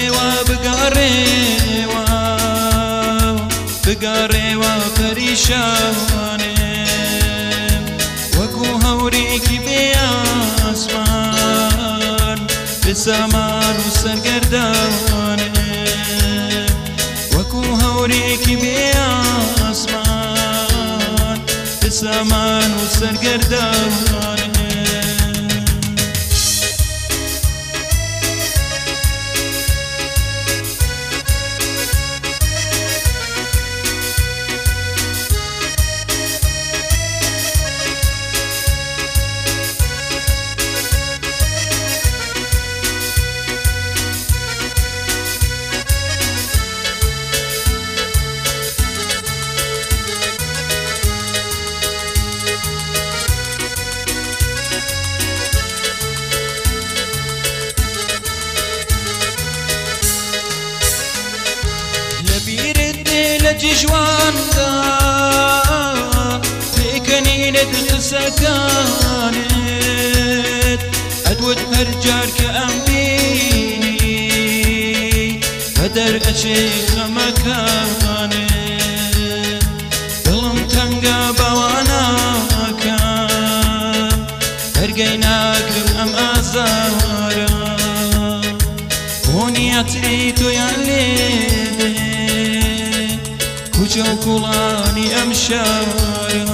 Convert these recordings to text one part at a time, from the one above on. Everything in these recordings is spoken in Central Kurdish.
بگەڕێوە پەریشانم وەکو هەورێکی بێ ئاسمان بسەمان و سەرگەردانم وەکو هەورێکی بێ ئاسمان بسەمان و سەرگەردانم جواندا پێکەنینت قسەکانت ئەدوت هەرجار کە ئەم بینی بەدەر ئەچێ خەمەکانت دڵم تەنگە بەواناکەم هەرگەی ناگرم ئەم ئازارە بۆنیەتی تۆیان لێدێ کوچە و کوڵانی ئەم شارە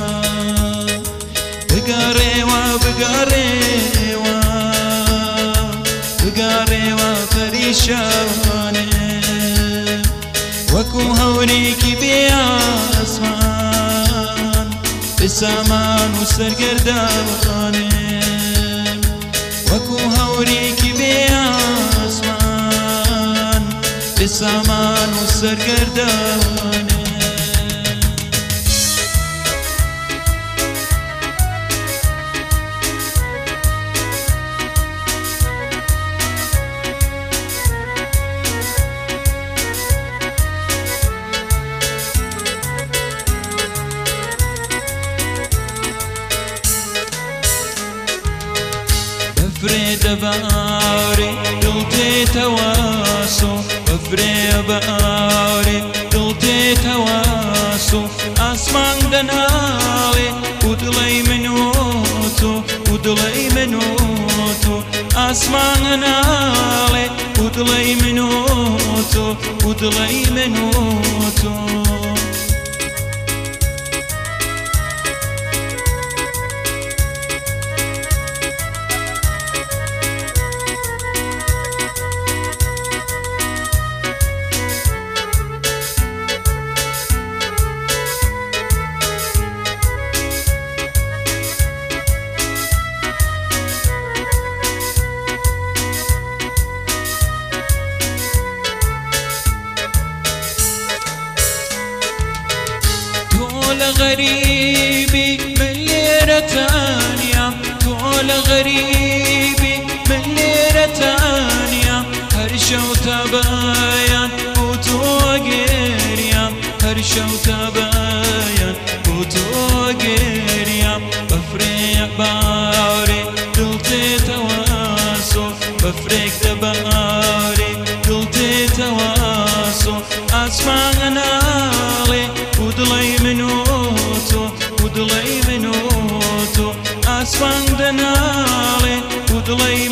بگەڕێوە بگەڕێوە بگەڕێوە پەریشانم وەکو هەورێکی بێ ئاسمان بسەمان و سەرگەردانم وەکو هەورێکی بێ ئاسمان بسەمان و سەرگەردانم بفرێدە بەئاوری دڵ تێتەواسۆ بفرێ بەئاوری دڵ تێتەواسۆ ئاسمان دەناڵێ و دڵەی من و تۆ و دڵەی من و تۆ ئاسمان ناڵێ و دڵەی من و تۆ و دڵەی من و تۆ غريبي من ليرة تانية طول غريبي من ليرة تانية هرشة وتباين وتوقيريا هرشة وتباين وتوقيريا بفريق باوري دلتي تواسو بفريق تباوري دلتي تواسو أسمع نالي ودلي منوتو ودلي منوتو أسفن دنالي ودلي